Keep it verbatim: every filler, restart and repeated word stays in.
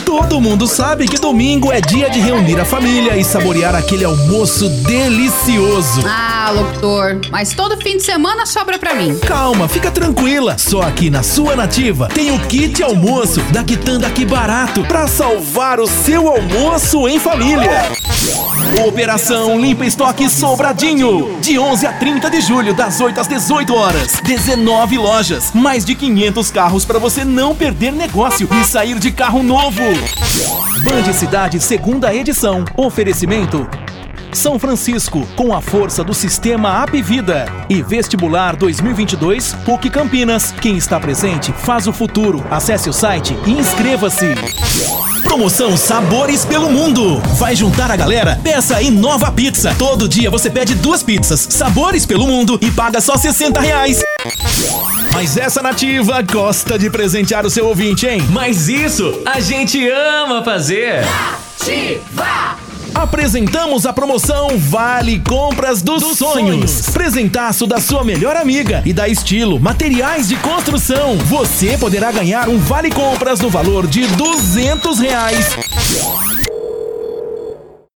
Todo mundo sabe que domingo é dia de reunir a família e saborear aquele almoço delicioso. Ah, locutor, mas todo fim de semana sobra pra mim. Calma, fica tranquila. Só aqui na sua Nativa tem o kit almoço da Quitanda Que Barato pra salvar o seu almoço em família. Operação Limpa Estoque Sobradinho. De onze a trinta de julho, das oito às dezoito horas. dezenove lojas. Mais de quinhentos carros para você não perder negócio e sair de carro novo. Band Cidade, segunda edição. Oferecimento São Francisco, com a força do sistema Apvida. E Vestibular dois mil e vinte e dois, PUC Campinas. Quem está presente faz o futuro. Acesse o site e inscreva-se. Promoção Sabores pelo Mundo. Vai juntar a galera? Peça a Inova Pizza. Todo dia você pede duas pizzas, Sabores pelo Mundo, e paga só sessenta reais. Mas essa Nativa gosta de presentear o seu ouvinte, hein? Mas isso a gente ama fazer. Nativa! Apresentamos a promoção Vale Compras dos, dos sonhos. sonhos. Presentaço da sua melhor amiga e da Estilo Materiais de Construção. Você poderá ganhar um Vale Compras no valor de duzentos reais.